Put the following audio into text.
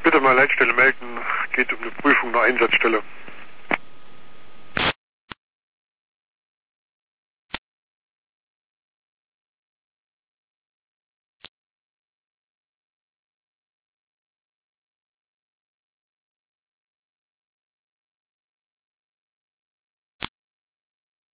Bitte mal Leitstelle melden, geht um eine Prüfung einer Einsatzstelle.